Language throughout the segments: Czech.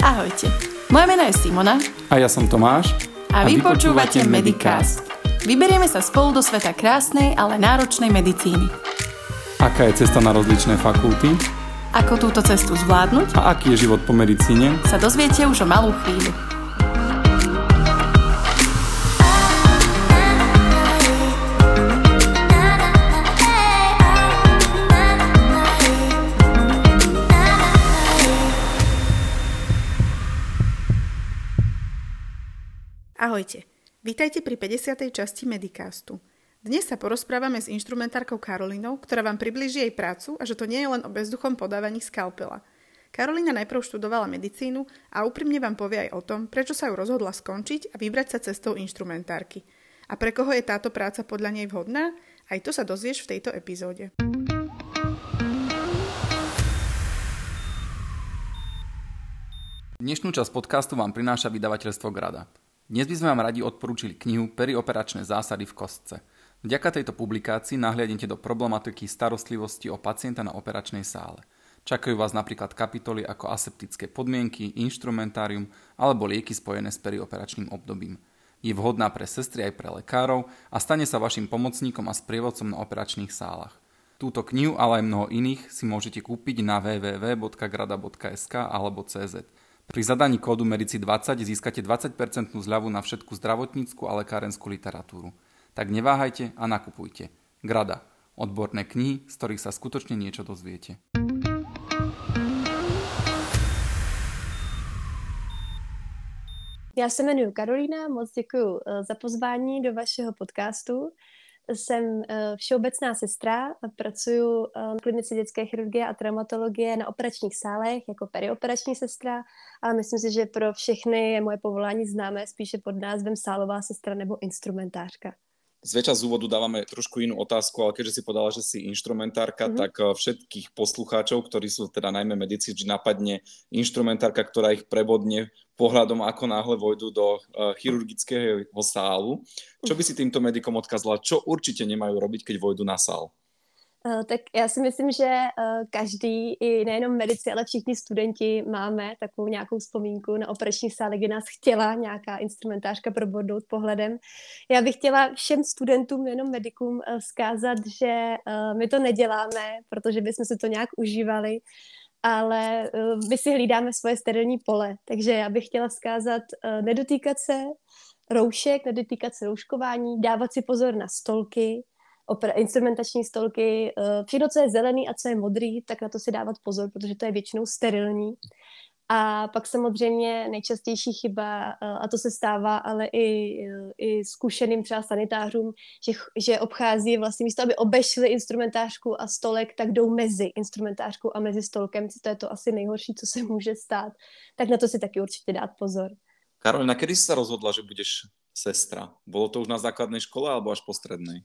Ahojte, moje meno je Simona a ja som Tomáš a vy počúvate Medicast. Vyberieme sa spolu do sveta krásnej, ale náročnej medicíny. Aká je cesta na rozličné fakulty? Ako túto cestu zvládnuť? A aký je život po medicíne? Sa dozviete už o malú chvíľu. Ahojte, vítajte pri 50. časti Medicastu. Dnes sa porozprávame s inštrumentárkou Karolínou, ktorá vám priblíži jej prácu a že to nie je len o bezduchom podávaní skalpela. Karolína najprv študovala medicínu a úprimne vám povie aj o tom, prečo sa ju rozhodla skončiť a vybrať sa cestou inštrumentárky. A pre koho je táto práca podľa nej vhodná? Aj to sa dozvieš v tejto epizóde. Dnešnú časť podcastu vám prináša vydavateľstvo Grada. Dnes by sme vám radi odporúčili knihu Perioperačné zásady v kostce. Vďaka tejto publikácii nahliadnete do problematiky starostlivosti o pacienta na operačnej sále. Čakajú vás napríklad kapitoly ako aseptické podmienky, inštrumentárium alebo lieky spojené s perioperačným obdobím. Je vhodná pre sestry aj pre lekárov a stane sa vašim pomocníkom a sprievodcom na operačných sálach. Túto knihu, ale aj mnoho iných si môžete kúpiť na www.grada.sk alebo CZ. Pri zadaní kódu MEDICI20 získate 20% zľavu na všetku zdravotnícku a lekárenskú literatúru. Tak neváhajte a nakupujte. Grada. Odborné knihy, z ktorých sa skutočne niečo dozviete. Já se jmenuji Karolína, moc děkuji za pozvání do vašeho podcastu. Jsem všeobecná sestra, pracuji v klinice dětské chirurgie a traumatologie na operačních sálech jako perioperační sestra, ale myslím si, že pro všechny je moje povolání známé spíše pod názvem sálová sestra nebo instrumentářka. Zväčša z úvodu dávame trošku inú otázku, ale keďže si povedala, že si inštrumentárka, tak všetkých poslucháčov, ktorí sú teda najmä medici, vždy napadne inštrumentárka, ktorá ich prebodne pohľadom, ako náhle vojdu do chirurgického sálu. Čo by si týmto medikom odkázala? Čo určite nemajú robiť, keď vojdu na sál? Tak já si myslím, že každý, i nejenom medici, ale všichni studenti máme takovou nějakou vzpomínku na operační sále, kde nás chtěla nějaká instrumentářka probodnout pohledem. Já bych chtěla všem studentům, nejenom medikům, vzkázat, že my to neděláme, protože bychom si to nějak užívali, ale my si hlídáme svoje sterilní pole. Takže já bych chtěla vzkázat nedotýkat se roušek, nedotýkat se rouškování, dávat si pozor na stolky, instrumentační stolky, všechno, co je zelený a co je modrý, tak na to si dávat pozor, protože to je většinou sterilní. A pak samozřejmě nejčastější chyba, a to se stává, ale i zkušeným třeba sanitářům, že obchází vlastně místo, aby obešli instrumentářku a stolek, tak jdou mezi instrumentářkou a mezi stolkem. To je to asi nejhorší, co se může stát. Tak na to si taky určitě dát pozor. Karolina, kedy si sa rozhodla, že budeš sestra? Bolo to už na základnej škole alebo až po strednej?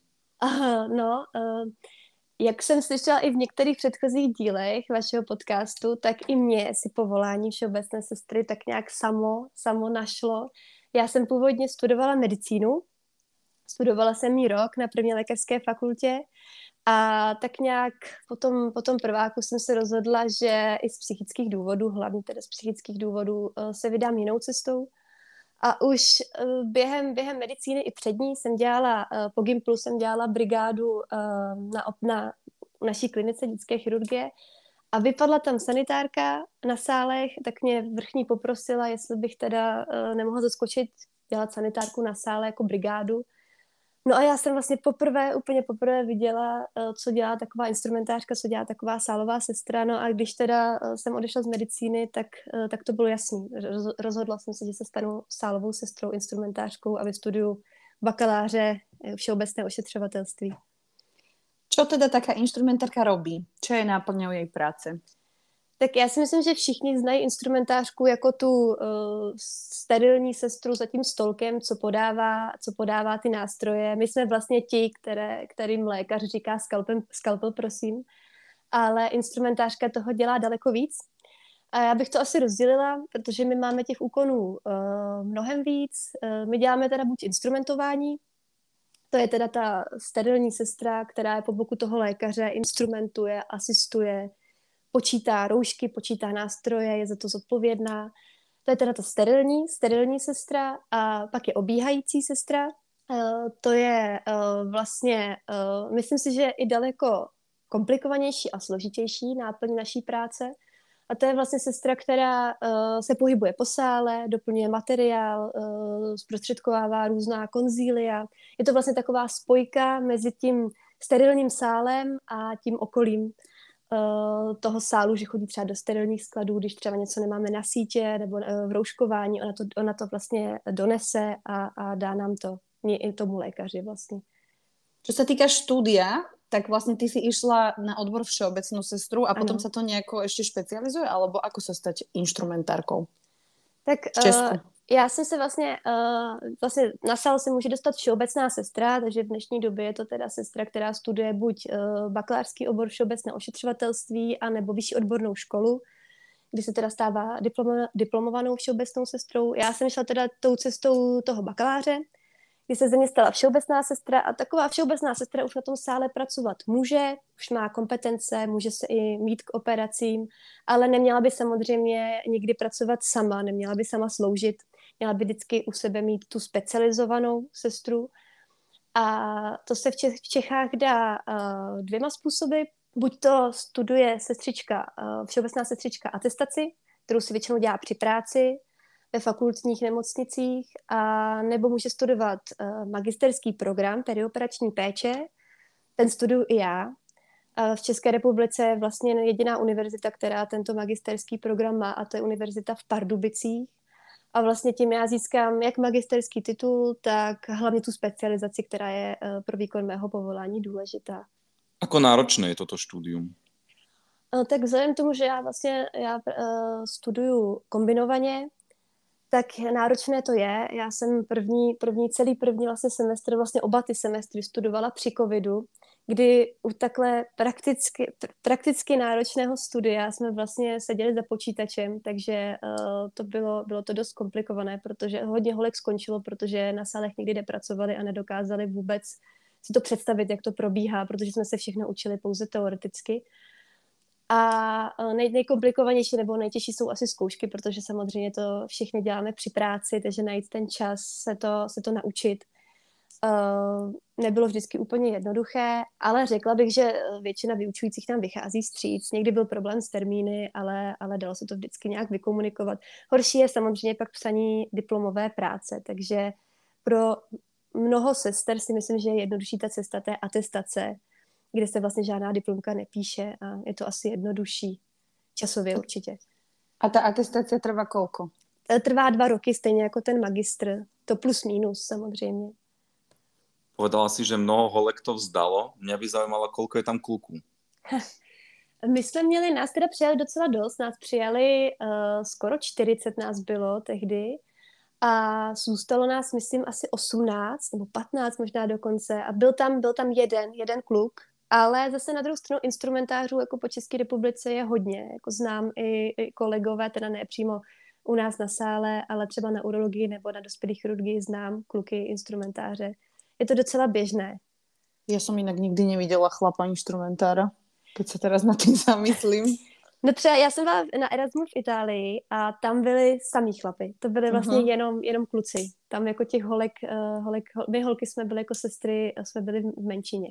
Jak jsem slyšela i v některých předchozích dílech vašeho podcastu, tak i mě si povolání všeobecné sestry tak nějak samo našlo. Já jsem původně studovala medicínu, studovala jsem ji rok na první lékařské fakultě a tak nějak po tom prváku jsem se rozhodla, že i z psychických důvodů, hlavně teda z psychických důvodů, se vydám jinou cestou. A už během medicíny i před ní jsem dělala, po Gimplu jsem dělala brigádu na naší klinice dětské chirurgie a vypadla tam sanitárka na sálech, tak mě vrchní poprosila, jestli bych teda nemohla zaskočit dělat sanitárku na sále jako brigádu. No a já jsem vlastně úplně poprvé viděla, co dělá taková instrumentářka, co dělá taková sálová sestra. No a když teda jsem odešla z medicíny, tak to bylo jasný. Rozhodla jsem se, že se stanu sálovou sestrou, instrumentářkou a vystuduju bakaláře všeobecné ošetřovatelství. Čo teda taká inštrumentárka robí? Čo je náplňou jej práce? Tak já si myslím, že všichni znají instrumentářku jako tu sterilní sestru za tím stolkem, co podává ty nástroje. My jsme vlastně ti, kterým lékař říká skalpel, prosím, ale instrumentářka toho dělá daleko víc. A já bych to asi rozdělila, protože my máme těch úkonů mnohem víc. My děláme teda buď instrumentování, to je teda ta sterilní sestra, která je po boku toho lékaře, instrumentuje, asistuje, počítá roušky, počítá nástroje, je za to zodpovědná. To je teda ta sterilní sestra a pak je obíhající sestra. To je vlastně, myslím si, že i daleko komplikovanější a složitější náplň naší práce. A to je vlastně sestra, která se pohybuje po sále, doplňuje materiál, zprostředkovává různá konzília. Je to vlastně taková spojka mezi tím sterilním sálem a tím okolím toho sálu, že chodí třeba do sterilních skladů, když třeba něco nemáme na sítě nebo v rouškování, ona to vlastně donese a dá nám to, i tomu lékaři vlastně. Čo sa týka štúdia, tak vlastne ty si išla na odbor všeobecnú sestru a potom sa to nejako ešte špecializuje, alebo ako sa stať inštrumentárkou tak, v Česku? Já jsem se vlastně na sál se může dostat všeobecná sestra, takže v dnešní době je to teda sestra, která studuje buď bakalářský obor všeobecné ošetřovatelství, anebo vyšší odbornou školu, kdy se teda stává diplomovanou všeobecnou sestrou. Já jsem šla teda tou cestou toho bakaláře, kdy se ze mě stala všeobecná sestra a taková všeobecná sestra už na tom sále pracovat může, už má kompetence, může se i mít k operacím, ale neměla by samozřejmě nikdy pracovat sama, neměla by sama sloužit, měla by vždycky u sebe mít tu specializovanou sestru. A to se v Čechách dá dvěma způsoby. Buď to studuje všeobecná sestřička atestaci, kterou si většinou dělá při práci, ve fakultních nemocnicích, a nebo může studovat magisterský program perioperační péče. Ten studuju i já. V České republice je vlastně jediná univerzita, která tento magisterský program má, a to je univerzita v Pardubicích. A vlastně tím já získám jak magisterský titul, tak hlavně tu specializaci, která je pro výkon mého povolání důležitá. Ako náročné je toto štúdium? Tak vzhledem k tomu, že já studuju kombinovaně, tak náročné to je. Já jsem celý první vlastně semestr, vlastně oba ty semestry studovala při covidu, kdy u takhle prakticky náročného studia jsme vlastně seděli za počítačem, takže bylo to dost komplikované, protože hodně holek skončilo, protože na sálech nikdy nepracovali a nedokázali vůbec si to představit, jak to probíhá, protože jsme se všechno učili pouze teoreticky. A nejkomplikovanější nebo nejtěžší jsou asi zkoušky, protože samozřejmě to všichni děláme při práci, takže najít ten čas se to naučit nebylo vždycky úplně jednoduché, ale řekla bych, že většina vyučujících nám vychází vstříc. Někdy byl problém s termíny, ale dalo se to vždycky nějak vykomunikovat. Horší je samozřejmě pak psaní diplomové práce, takže pro mnoho sester si myslím, že je jednodušší ta cesta té atestace, kde se vlastně žádná diplomka nepíše a je to asi jednodušší. Časově určitě. A ta atestácia trvá koľko? Trvá 2 roky, stejně jako ten magistr. To plus minus samozřejmě. Povedala si, že mnoho holek to vzdalo. Mňa by zaujímalo, koľko je tam kluků. My jsme měli, nás teda přijali docela dost, nás přijali skoro 40 nás bylo tehdy a zůstalo nás, myslím, asi 18 nebo 15 možná dokonce a byl tam jeden kluk, ale zase na druhou stranu instrumentářů jako po České republice je hodně, jako znám i kolegové, teda ne přímo u nás na sále, ale třeba na urologii nebo na dospělé chirurgii znám kluky instrumentáře. Je to docela běžné. Ja som inak nikdy nevidela chlapa instrumentára, keď sa teraz nad tým zamyslím. No třeba já jsem byla na Erasmu v Itálii a tam byli samý chlapy. To byly vlastně jenom kluci. Tam jako těch my holky jsme byli jako sestry, jsme byli v menšině.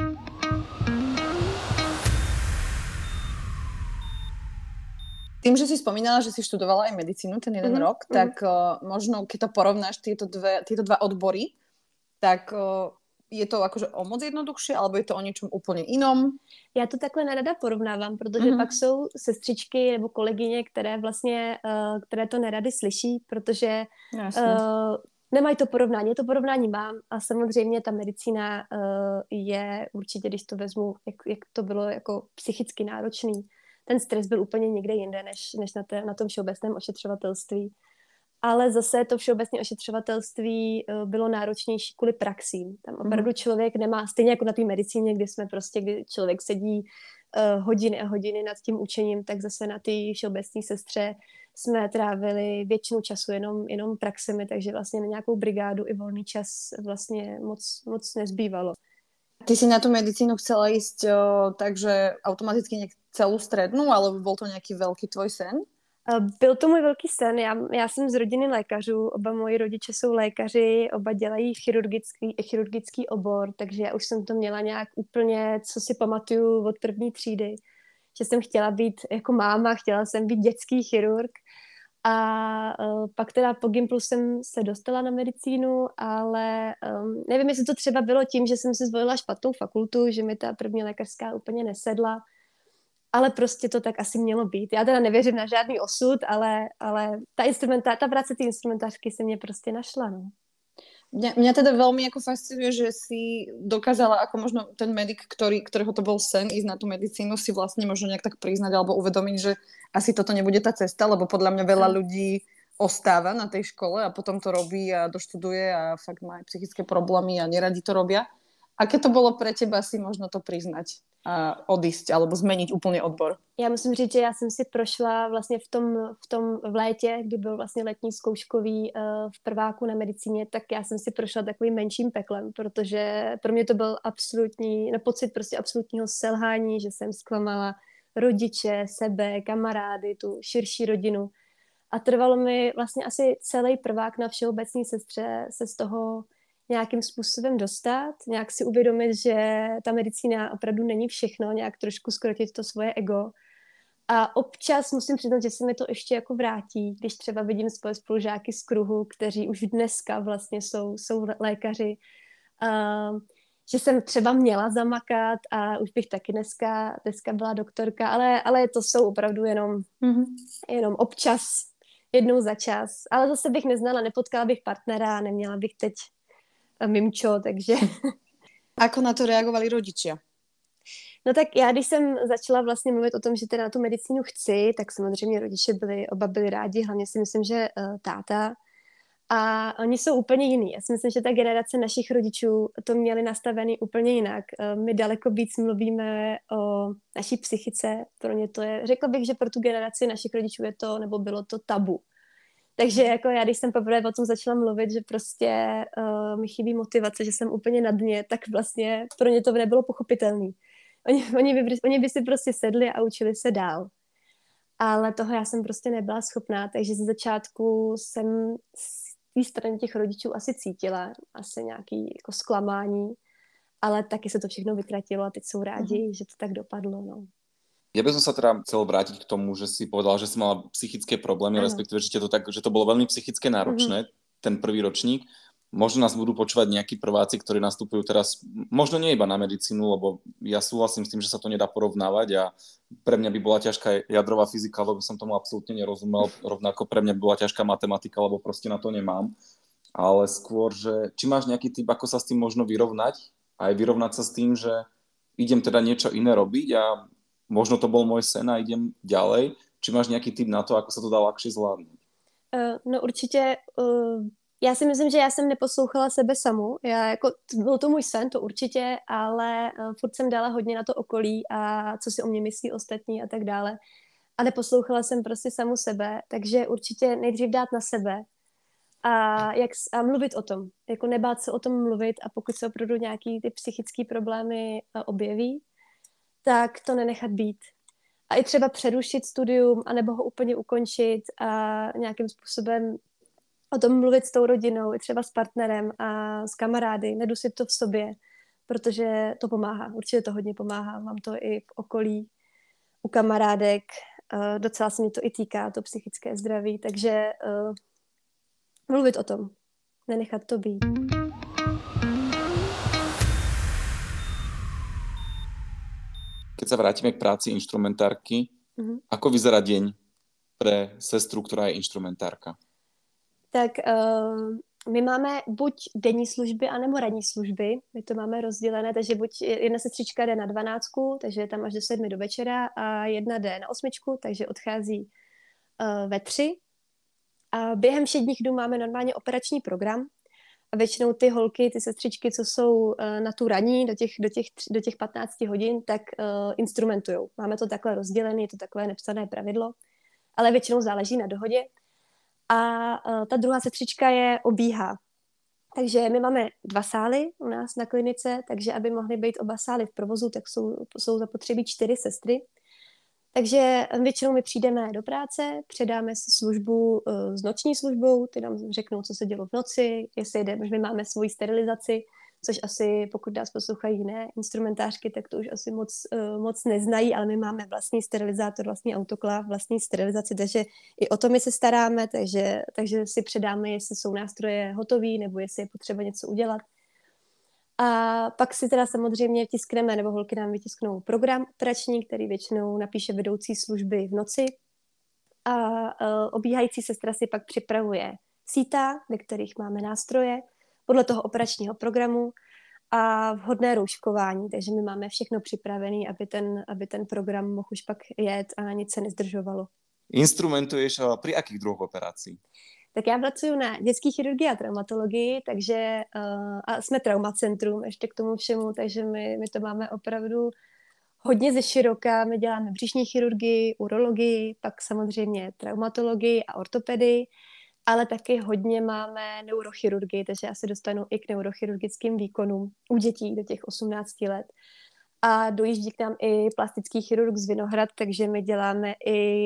Tým, že si spomínala, že si študovala aj medicínu ten jeden rok, tak možno keď to porovnáš tieto dva odbory, tak je to akože o moc jednoduchšie, alebo je to o něčem úplně inom? Já to takhle nerada porovnávám, protože pak jsou sestřičky nebo kolegyně, které to nerady slyší, protože nemají to porovnání. Já to porovnání mám a samozřejmě ta medicína je určitě, když to vezmu, jak to bylo jako psychicky náročný. Ten stres byl úplně někde jinde, než na tom všeobecném ošetřovatelství. Ale zase to všeobecné ošetřovatelství bylo náročnější kvůli praxím. Tam opravdu člověk nemá, stejně jako na té medicíně, kdy člověk sedí hodiny a hodiny nad tím učením, tak zase na té všeobecné sestře jsme trávili většinu času jenom praxemi, takže vlastně na nějakou brigádu i volný čas vlastně moc nezbývalo. Ty si na tú medicínu chcela ísť takže automaticky celú strednú, alebo bol to nejaký veľký tvoj sen? Byl to můj velký sen. Já jsem z rodiny lékařů, oba moji rodiče jsou lékaři, oba dělají chirurgický obor, takže já už jsem to měla nějak úplně, co si pamatuju od první třídy, že jsem chtěla být jako máma, chtěla jsem být dětský chirurg. A pak teda po Gimplu jsem se dostala na medicínu, ale nevím, jestli to třeba bylo tím, že jsem si zvolila špatnou fakultu, že mi ta první lékařská úplně nesedla, ale prostě to tak asi mělo být. Já teda nevěřím na žádný osud, ale ta práce té instrumentářky se mě prostě našla, no. Mňa teda veľmi ako fascinuje, že si dokázala ako možno ten medic, ktorého to bol sen ísť na tú medicínu, si vlastne možno nejak tak priznať alebo uvedomiť, že asi toto nebude tá cesta, lebo podľa mňa veľa ľudí ostáva na tej škole a potom to robí a doštuduje a fakt má aj psychické problémy a neradi to robia. Aké to bolo pre teba si možno to priznať a odísť alebo zmeniť úplne odbor? Já musím říct, že já jsem si prošla vlastně v létě, kdy byl vlastně letní zkouškový v prváku na medicíně, tak já jsem si prošla takovým menším peklem, protože pro mě to byl pocit prostě absolutního selhání, že jsem zklamala rodiče, sebe, kamarády, tu širší rodinu. A trvalo mi vlastně asi celý prvák na všeobecné sestře se z toho nějakým způsobem dostat, nějak si uvědomit, že ta medicína opravdu není všechno, nějak trošku zkrotit to svoje ego. A občas musím přiznat, že se mi to ještě jako vrátí, když třeba vidím svoje spolužáky z kruhu, kteří už dneska vlastně jsou lékaři, že jsem třeba měla zamakat a už bych taky dneska byla doktorka, ale to jsou opravdu jenom občas, jednou za čas. Ale zase bych neznala, nepotkala bych partnera, neměla bych teď mimčo, takže... Ako na to reagovali rodičia? No tak já, když jsem začala vlastně mluvit o tom, že teda na tu medicínu chci, tak samozřejmě rodiče oba byli rádi, hlavně si myslím, že táta. A oni jsou úplně jiný. Já si myslím, že ta generace našich rodičů to měli nastavený úplně jinak. My daleko víc mluvíme o naší psychice. Pro ně to je, řekla bych, že pro tu generaci našich rodičů je to, nebo bylo to tabu. Takže jako já, když jsem poprvé o tom začala mluvit, že prostě mi chybí motivace, že jsem úplně na dně, tak vlastně pro ně to nebylo pochopitelné. Oni by si prostě sedli a učili se dál. Ale toho já jsem prostě nebyla schopná, takže ze začátku jsem z té strany těch rodičů asi cítila, asi nějaký jako zklamání, ale taky se to všechno vytratilo a teď jsou rádi, že to tak dopadlo, no. Ja by som sa teda chcel vrátiť k tomu, že si povedala, že si mala psychické problémy, respektíve, že to bolo veľmi psychické náročné, ten prvý ročník. Možno nás budú počúvať nejakí prváci, ktorí nastupujú teraz, možno nie iba na medicínu, lebo ja súhlasím s tým, že sa to nedá porovnávať a pre mňa by bola ťažká jadrová fyzika, lebo by som tomu absolútne nerozumel, rovnako pre mňa by bola ťažká matematika, lebo proste na to nemám. Ale skôr, že či máš nejaký tip, ako sa s tým možno vyrovnať, a aj vyrovnať sa s tým, že idem teda niečo iné robiť a možno to bol môj sen a idem ďalej. Či máš nejaký tip na to, ako sa to dá ľahšie zvládnuť? No určitě, já si myslím, že já jsem neposlouchala sebe samu. Byl to můj sen, to určitě, ale furt jsem dala hodně na to okolí a co si o mě myslí ostatní a tak dále. A neposlouchala jsem prostě samu sebe, takže určitě nejdřív dát na sebe a mluvit o tom. Jako nebát se o tom mluvit a pokud se opravdu nějaký ty psychické problémy objeví, tak to nenechat být. A i třeba přerušit studium, anebo ho úplně ukončit a nějakým způsobem o tom mluvit s tou rodinou, i třeba s partnerem a s kamarády, nedusit to v sobě, protože to pomáhá, určitě to hodně pomáhá. Mám to i v okolí, u kamarádek, docela se mi to i týká, to psychické zdraví, takže mluvit o tom, nenechat to být. Keď sa vrátime k práci inštrumentárky, ako vyzerá deň pre sestru, ktorá je inštrumentárka? Tak my máme buď denní služby, anebo ranní služby. My to máme rozdělené, takže buď jedna sestřička jde na 12, takže je tam až do 7 do večera a jedna jde na 8, takže odchází ve 3. A během všedních dnů máme normálně operační program a většinou ty holky, ty sestřičky, co jsou na tu raní do těch 15 hodin, tak instrumentujou. Máme to takhle rozdělené, je to takové nepsané pravidlo, ale většinou záleží na dohodě. A ta druhá sestřička je obíhá. Takže my máme 2 sály u nás na klinice, takže aby mohly být oba sály v provozu, tak jsou zapotřebí 4 sestry. Takže většinou my přijdeme do práce, předáme si službu s noční službou, ty nám řeknou, co se dělo v noci, jestli jdeme, že my máme svoji sterilizaci, což asi, pokud nás poslouchají jiné instrumentářky, tak to už asi moc neznají, ale my máme vlastní sterilizátor, vlastní autokláv, vlastní sterilizaci, takže i o to my se staráme, takže si předáme, jestli jsou nástroje hotový, nebo jestli je potřeba něco udělat. A pak si teda samozřejmě tiskneme, nebo holky nám vytisknou program operační, který většinou napíše vedoucí služby v noci. A obíhající sestra si pak připravuje síta, ve kterých máme nástroje, podle toho operačního programu a vhodné rouškování. Takže my máme všechno připravené, aby ten program mohl už pak jet a nic se nezdržovalo. Instrumentuješ pri akých druhoch operácií? Tak já pracuji na dětské chirurgii a traumatologii, takže a jsme traumacentrum ještě k tomu všemu, takže my to máme opravdu hodně ze široka. My děláme břišní chirurgii, urologii, pak samozřejmě traumatologii a ortopedii, ale taky hodně máme neurochirurgii, takže já se dostanu i k neurochirurgickým výkonům u dětí do těch 18 let. A dojíždí k nám i plastický chirurg z Vinohrad, takže my děláme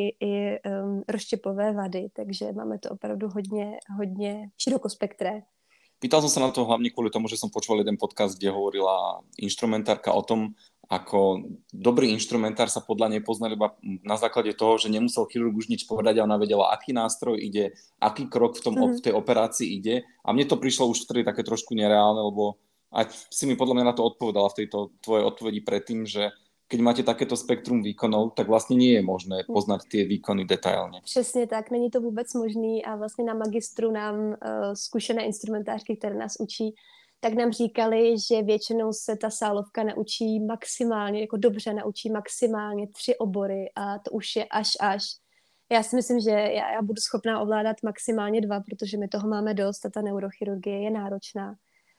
i rozštěpové vady, takže máme to opravdu hodně širokospektré. Pýtal som sa na to hlavne kvôli tomu, že som počúval jeden podcast, kde hovorila inštrumentárka o tom, ako dobrý inštrumentár sa podľa nej poznal iba na základe toho, že nemusel chirurg už nič povedať a ona vedela, aký nástroj ide, aký krok v tej operácii ide. A mne to prišlo už vtedy také trošku nereálne, lebo aj si mi podľa mňa na to odpovedala v tejto tvojej odpovedi predtým, že keď máte takéto spektrum výkonov, tak vlastně nie je možné poznat ty výkony detailně. Přesně tak, není to vůbec možný a vlastně na magistru nám zkušené instrumentářky, které nás učí, tak nám říkali, že většinou se ta sálovka naučí maximálně, jako dobře naučí maximálně 3 obory a to už je až. Já si myslím, že já budu schopná ovládat maximálně 2, protože my toho máme dost a ta neurochirurgie je náročná.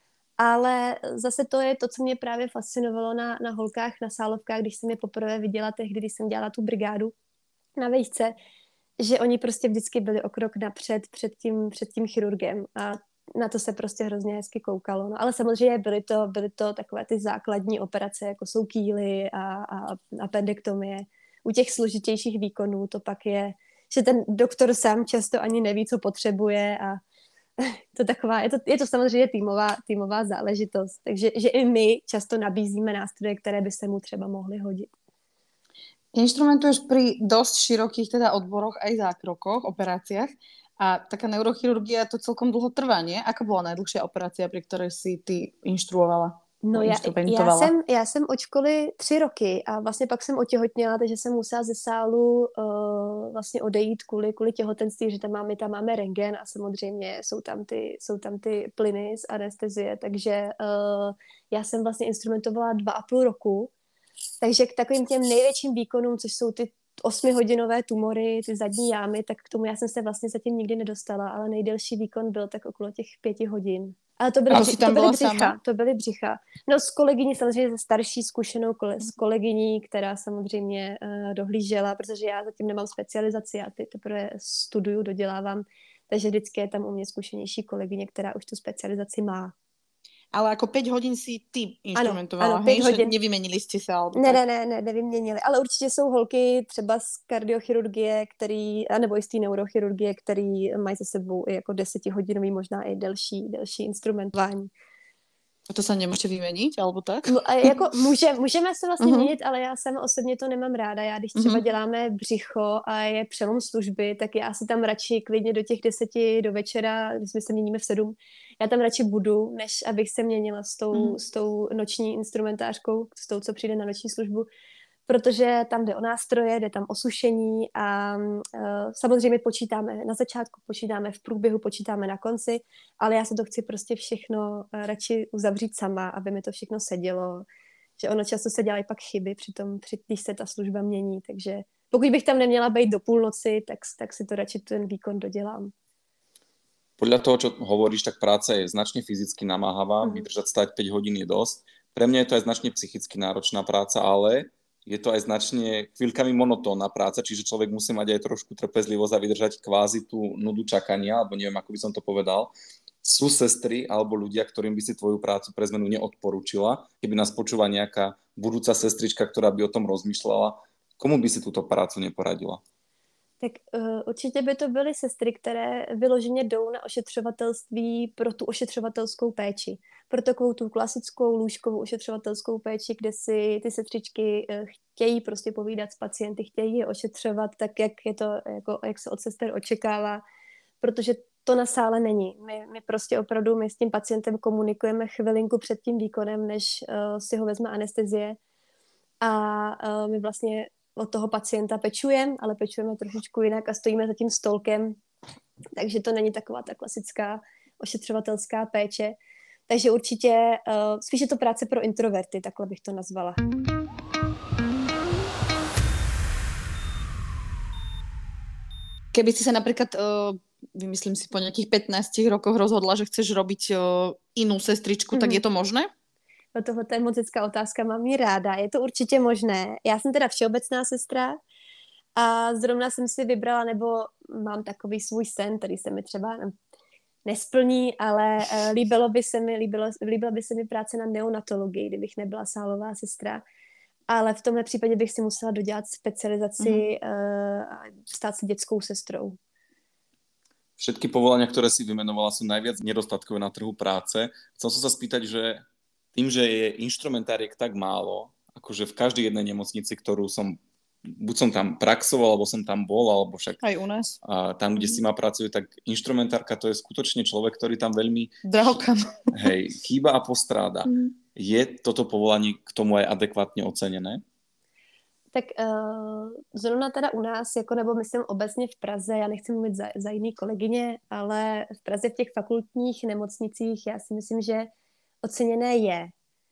Ale zase to je to, co mě právě fascinovalo na holkách, na sálovkách, když jsem je poprvé viděla tehdy, když jsem dělala tu brigádu na vejšce, že oni prostě vždycky byli o krok napřed před tím chirurgem a na to se prostě hrozně hezky koukalo. No, ale samozřejmě byly to takové ty základní operace, jako jsou kýly a appendektomie. U těch složitějších výkonů to pak je, že ten doktor sám často ani neví, co potřebuje a je to samozřejmě týmová záležitost, takže že i my často nabízíme nástroje, které by se mu třeba mohly hodit. Inštrumentuješ pri dosť širokých teda odboroch aj zákrokoch, operáciách a taká neurochirurgia to celkom dlho trvá, nie? Aká bola najdlhšia operácia, pri ktorej si ty inštruovala? No já jsem od školy 3 roky a vlastně pak jsem otěhotněla, takže jsem musela ze sálu vlastně odejít kvůli těhotenství, že tam máme rentgen a samozřejmě jsou tam ty plyny z anestezie, takže já jsem vlastně instrumentovala 2,5 roku, takže k takovým těm největším výkonům, což jsou ty 8hodinové tumory, ty zadní jámy, tak k tomu já jsem se vlastně zatím nikdy nedostala, ale nejdelší výkon byl tak okolo těch 5 hodin. Ale to byly břicha. No s kolegyní, samozřejmě starší zkušenou s kolegyní, která samozřejmě dohlížela, protože já zatím nemám specializaci, já teprve studuju, dodělávám, takže vždycky je tam u mě zkušenější kolegyně, která už tu specializaci má. Ale jako 5 hodin si ty instrumentovala, ano, 5 hodin. Nevymenili jste se? Ne, nevyměnili, ale určitě jsou holky třeba z kardiochirurgie, nebo i z té neurochirurgie, který mají za sebou i jako 10hodinový, možná i delší instrumentování. A to se nemůžete vyměnit, alebo tak? Jako můžeme se vlastně měnit, ale já sama osobně to nemám ráda. Já když třeba děláme břicho a je přelom služby, tak já si tam radši klidně do těch 10 do večera, když my se měníme v 7, já tam radši budu, než abych se měnila s tou noční instrumentářkou, s tou, co přijde na noční službu, protože tam jde o nástroje, jde tam o sušení a samozřejmě počítáme na začátku, počítáme v průběhu, počítáme na konci, ale já se to chci prostě všechno radši uzavřít sama, aby mi to všechno sedělo, že ono často se dělají pak chyby když se ta služba mění, takže pokud bych tam neměla být do půlnoci, tak si to radši ten výkon dodělám. Podľa toho, čo hovoríš, tak práca je značne fyzicky namáhavá, vydržať stať 5 hodín je dosť. Pre mňa je to aj značne psychicky náročná práca, ale je to aj značne chvíľkami monotónna práca, čiže človek musí mať aj trošku trpezlivosť a vydržať kvázi tú nudu čakania, alebo neviem, ako by som to povedal. Sú sestry alebo ľudia, ktorým by si tvoju prácu pre zmenu neodporúčila, keby nás počúva nejaká budúca sestrička, ktorá by o tom rozmýšľala, Komu by si túto prácu neporadila? Tak určitě by to byly sestry, které vyloženě jdou na ošetřovatelství pro tu ošetřovatelskou péči. Pro takovou tu klasickou lůžkovou ošetřovatelskou péči, kde si ty sestřičky chtějí prostě povídat s pacienty, chtějí je ošetřovat tak, jak je to, jak se od sester očekává, protože to na sále není. My prostě opravdu my s tím pacientem komunikujeme chvilinku před tím výkonem, než si ho vezme anestezie a my vlastně od toho pacienta pečujeme, ale pečujeme trošičku jinak a stojíme za tím stolkem, takže to není taková ta klasická ošetřovatelská péče. Takže určitě spíš je to práce pro introverty, takhle bych to nazvala. Keby si sa napríklad, vymyslím si, po nejakých 15 rokoch rozhodla, že chceš robiť inú sestričku, tak je to možné? No tohle je moc hezká otázka, mám ji ráda. Je to určitě možné. Já jsem teda všeobecná sestra a zrovna jsem si vybrala, nebo mám takový svůj sen, který se mi třeba nesplní, ale líbila by se mi práce na neonatologii, kdybych nebyla sálová sestra. Ale v tomhle případě bych si musela dodělat specializaci a stát se dětskou sestrou. Všetky povolania, ktoré si vymenovala, sú najviac nedostatkové na trhu práce. Chcel som sa spýtať, že tým, že je inštrumentáriek tak málo, akože v každej jednej nemocnici, ktorú som, buď som tam praxoval, alebo som tam bol, alebo však aj u nás. Tam, kde s nima pracujú, tak inštrumentárka to je skutočne človek, ktorý tam veľmi drahokam. Hej, chýba a postráda. Je toto povolanie k tomu aj adekvátne ocenené? Tak zrovna teda u nás, jako nebo myslím obecně v Praze, já nechci mluvit za jiný kolegyně, ale v Praze v těch fakultních nemocnicích já si myslím, že oceněné je.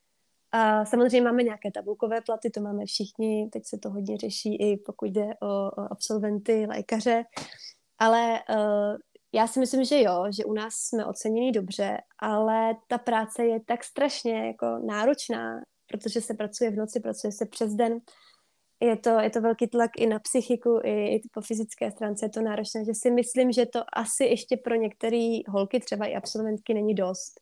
A samozřejmě máme nějaké tabulkové platy, to máme všichni, teď se to hodně řeší i pokud jde o absolventy, lékaře, ale já si myslím, že jo, že u nás jsme oceněni dobře, ale ta práce je tak strašně jako náročná, protože se pracuje v noci, pracuje se přes den. Je to velký tlak i na psychiku, i po fyzické stránce je to náročné, že si myslím, že to asi ještě pro některé holky, třeba i absolventky, není dost.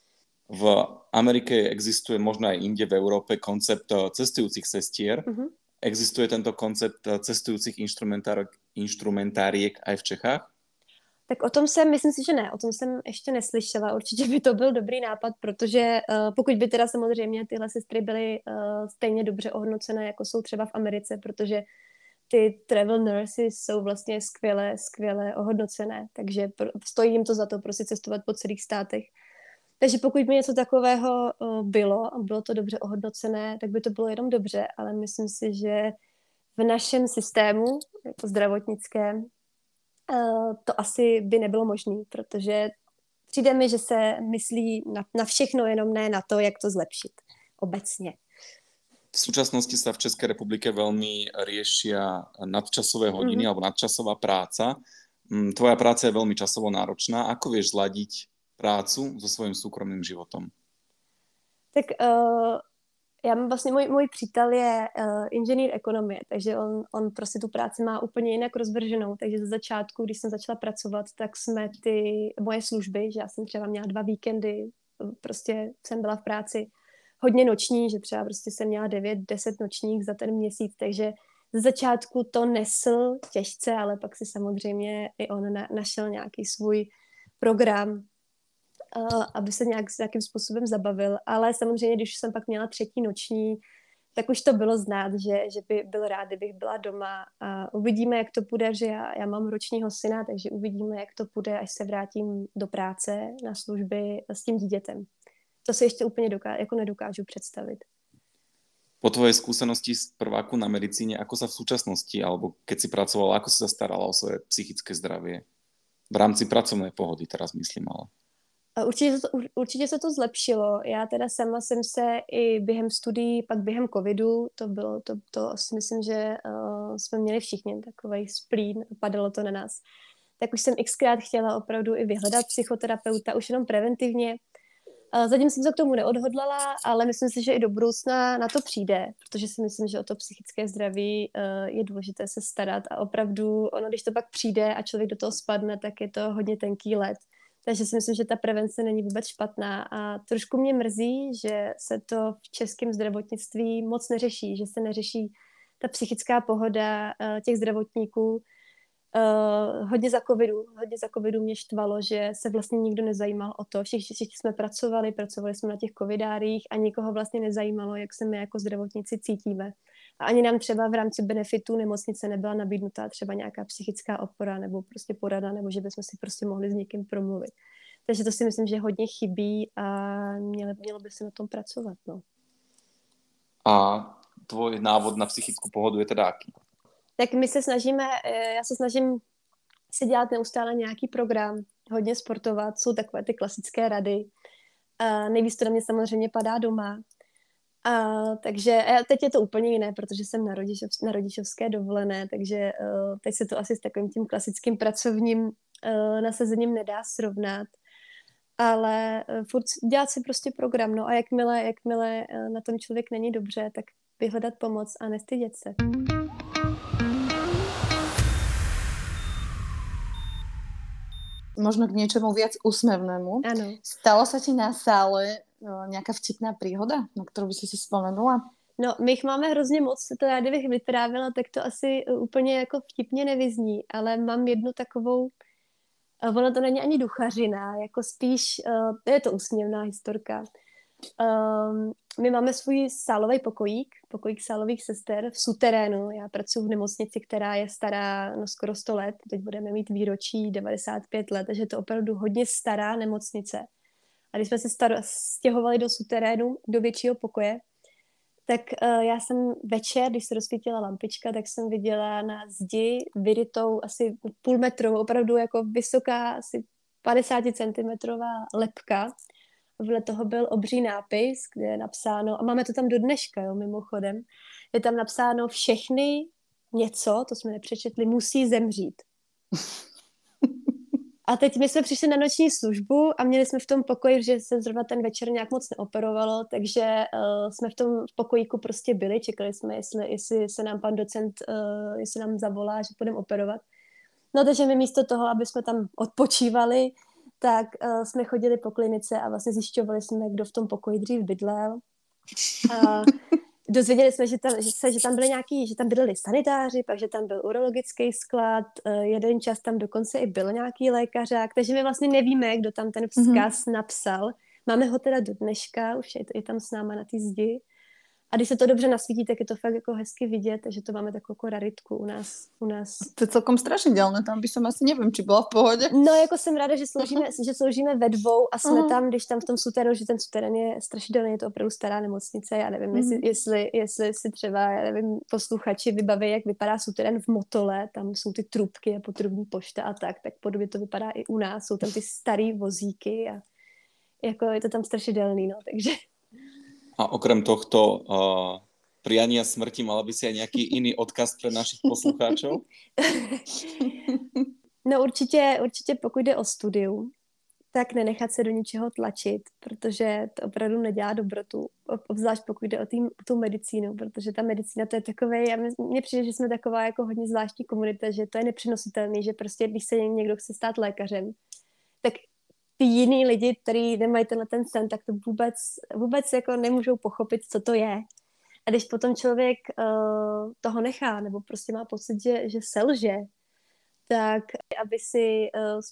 V Amerike existuje, možno aj inde v Európe, koncept cestujúcich sestier. Existuje tento koncept cestujúcich instrumentáriek aj v Čechách? Tak myslím si, že ne. O tom jsem ještě neslyšela. Určitě by to byl dobrý nápad, protože pokud by teda samozřejmě tyhle sestry byly stejně dobře ohodnocené, jako jsou třeba v Americe, protože ty travel nurses jsou vlastně skvěle ohodnocené, takže stojí jim to za to prostě cestovat po celých státech. Takže pokud by něco takového bylo a bylo to dobře ohodnocené, tak by to bylo jenom dobře, ale myslím si, že v našem systému jako zdravotnickém to asi by nebylo možné, protože přijde mi, že se myslí na všechno, jenom ne na to, jak to zlepšit obecně. V súčasnosti sa v Českej republike veľmi riešia nadčasové hodiny alebo nadčasová práca. Tvoja práca je veľmi časovo náročná. Ako vieš zladiť prácu so svojím súkromným životom? Tak já mám vlastně, můj přítel je inženýr ekonomie, takže on prostě tu práci má úplně jinak rozvrženou, takže ze začátku, když jsem začala pracovat, tak jsme ty moje služby, že já jsem třeba měla 2 víkendy, prostě jsem byla v práci hodně noční, že třeba prostě jsem měla 9-10 nočních za ten měsíc, takže ze začátku to nesl těžce, ale pak si samozřejmě i on našel nějaký svůj program, aby se nějakým způsobem zabavil, ale samozřejmě, když jsem pak měla 3. noční, tak už to bylo znát, že by byl rád, kdybych byla doma a uvidíme, jak to půjde, že já mám ročního syna, takže uvidíme, jak to půjde, až se vrátím do práce na služby s tím dítětem. To si ještě úplně nedokážu představit. Po tvojej skúsenosti z prváku na medicíne, ako sa v súčasnosti, alebo keď si pracovala, ako si sa starala o svoje psychické zdravie? V rámci pracovnej pohody teraz myslím, ale... Určitě se to zlepšilo. Já teda sama jsem se i během studií, pak během covidu, to si myslím, že jsme měli všichni takovej splín, padalo to na nás. Tak už jsem xkrát chtěla opravdu i vyhledat psychoterapeuta, už jenom preventivně. Zatím jsem se k tomu neodhodlala, ale myslím si, že i do budoucna na to přijde, protože si myslím, že o to psychické zdraví je důležité se starat a opravdu ono, když to pak přijde a člověk do toho spadne, tak je to hodně tenký led. Takže si myslím, že ta prevence není vůbec špatná a trošku mě mrzí, že se to v českém zdravotnictví moc neřeší, že se neřeší ta psychická pohoda těch zdravotníků. Hodně za covidu mě štvalo, že se vlastně nikdo nezajímal o to. Všichni jsme pracovali jsme na těch covidárích a nikoho vlastně nezajímalo, jak se my jako zdravotníci cítíme. A ani nám třeba v rámci benefitů nemocnice nebyla nabídnutá třeba nějaká psychická opora nebo prostě porada, nebo že bychom si prostě mohli s někým promluvit. Takže to si myslím, že hodně chybí a mělo by se na tom pracovat. No. A tvoj návod na psychickú pohodu je teda aký? Tak my se snažíme, já se snažím si dělat neustále nějaký program, hodně sportovat, jsou takové ty klasické rady. Nejvíc to na mě samozřejmě padá doma. Takže teď je to úplně jiné, protože jsem na rodičovské dovolené, takže teď se to asi s takovým tím klasickým pracovním nasazením nedá srovnat. Ale furt dělat si prostě program, no a jakmile na tom člověk není dobře, tak vyhledat pomoc a nestydět se. Možno k niečomu viac úsmevnému. Áno. Stalo sa ti na sále nejaká vtipná príhoda, na ktorú by si spomenula? No, my jich máme hrozně moc, to já kdybych vyprávěla, tak to asi úplně jako vtipně nevyzní, ale mám jednu takovou, ono to není ani duchařina, jako spíš, je to úsměvná historka. My máme svůj sálový pokojík sálových sester v suterénu. Já pracuji v nemocnici, která je stará skoro 100 let. Teď budeme mít výročí 95 let, takže je to opravdu hodně stará nemocnice. A když jsme se stěhovali do suterénu, do většího pokoje, tak já jsem večer, když se rozsvítila lampička, tak jsem viděla na zdi vyrytou asi půlmetrovou, opravdu jako vysoká, asi 50 centimetrová lebka. Vedle toho byl obří nápis, kde je napsáno, a máme to tam do dneška, jo, mimochodem, je tam napsáno všechny něco, to jsme nepřečetli, musí zemřít. A teď my jsme přišli na noční službu a měli jsme v tom pokoji, že se zrovna ten večer nějak moc neoperovalo, takže jsme v tom pokojíku prostě byli, čekali jsme, jestli se nám pan docent, jestli nám zavolá, že půjdeme operovat. No takže my místo toho, aby jsme tam odpočívali, tak jsme chodili po klinice a vlastně zjišťovali jsme, kdo v tom pokoji dřív bydlel. Dozvěděli jsme, že tam byli že tam bydleli sanitáři, pak že tam byl urologický sklad, jeden čas tam dokonce i byl nějaký lékařák, takže my vlastně nevíme, kdo tam ten vzkaz napsal. Máme ho teda do dneška, už je tam s náma na té zdi. A když se to dobře nasvítí, tak je to fakt jako hezky vidět, takže to máme takovou raritku u nás. To je celkom strašidelné, tam by som asi nevím, či byla v pohodě. No jako jsem ráda, že sloužíme ve dvou a jsme tam, když tam v tom suterénu, že ten suterén je strašidelný, je to opravdu stará nemocnice, já nevím, jestli si třeba, já nevím, posluchači vybaví, jak vypadá suterén v Motole, tam jsou ty trubky a potrubní pošta a tak podobně to vypadá i u nás, jsou tam ty starý vozíky a jako je to tam strašidelný, no, takže... A okrem tohto priania smrti mala by si aj nejaký iný odkaz pre našich poslucháčov? No určitě pokud jde o studium, tak nenechat se do ničeho tlačit, protože to opravdu nedělá dobrotu, obzvlášť pokud jde o tu medicínu, protože ta medicína to je takové, mně přijde, že jsme taková jako hodně zvláštní komunita, že to je nepřenositelný, že prostě když se někdo chce stát lékařem, tak ty jiný lidi, kteří nemají ten sen, tak to vůbec jako nemůžou pochopit, co to je. A když potom člověk toho nechá, nebo prostě má pocit, že selže, tak aby si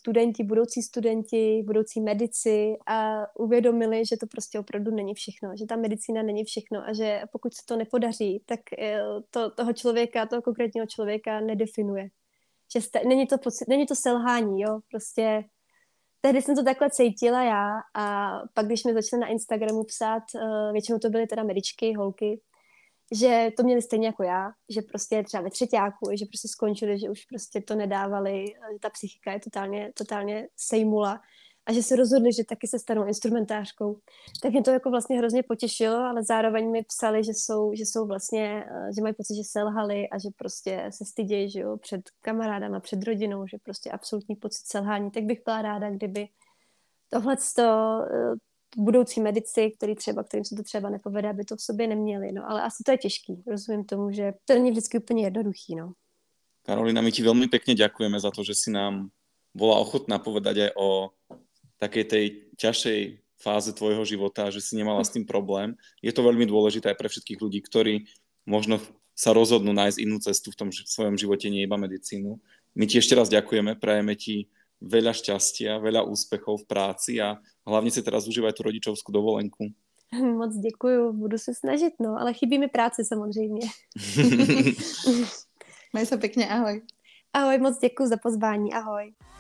budoucí medici a uvědomili, že to prostě opravdu není všechno, že ta medicína není všechno a že pokud se to nepodaří, tak toho konkrétního člověka nedefinuje. Že není to selhání, jo, prostě tehdy jsem to takhle cítila já a pak, když mi začali na Instagramu psát, většinou to byly teda medičky, holky, že to měli stejně jako já, že prostě třeba ve třeťáku, že prostě skončili, že už prostě to nedávali, že ta psychika je totálně sejmula a že se rozhodli, že taky se stanou instrumentářkou. Tak mě to jako vlastně hrozně potěšilo, ale zároveň mi psali, že jsou vlastně, že mají pocit, že selhali a že prostě se stydějí, že jo, před kamarádama, před rodinou, že prostě absolutní pocit selhání. Tak bych byla ráda, kdyby tohleto budoucí medici, kterým se to třeba nepovede, aby to v sobě neměli. No, ale asi to je těžký. Rozumím tomu, že to není vždycky úplně jednoduchý. No. Karolina, my ti veľmi pekne ďakujeme za to, že si nám bola ochotná povedať aj o takej tej ťažšej fáze tvojho života, že si nemala s tým problém. Je to veľmi dôležité aj pre všetkých ľudí, ktorí možno sa rozhodnú nájsť inú cestu v tom svojom živote, nie iba medicínu. My ti ešte raz ďakujeme, prajeme ti veľa šťastia, veľa úspechov v práci a hlavne si teraz užívaj tú rodičovskú dovolenku. Moc děkuju, budu se snažit, no, ale chybí mi práce samozřejmě. Maj sa pekne, ahoj. Ahoj, moc děkuju za pozvání, ahoj.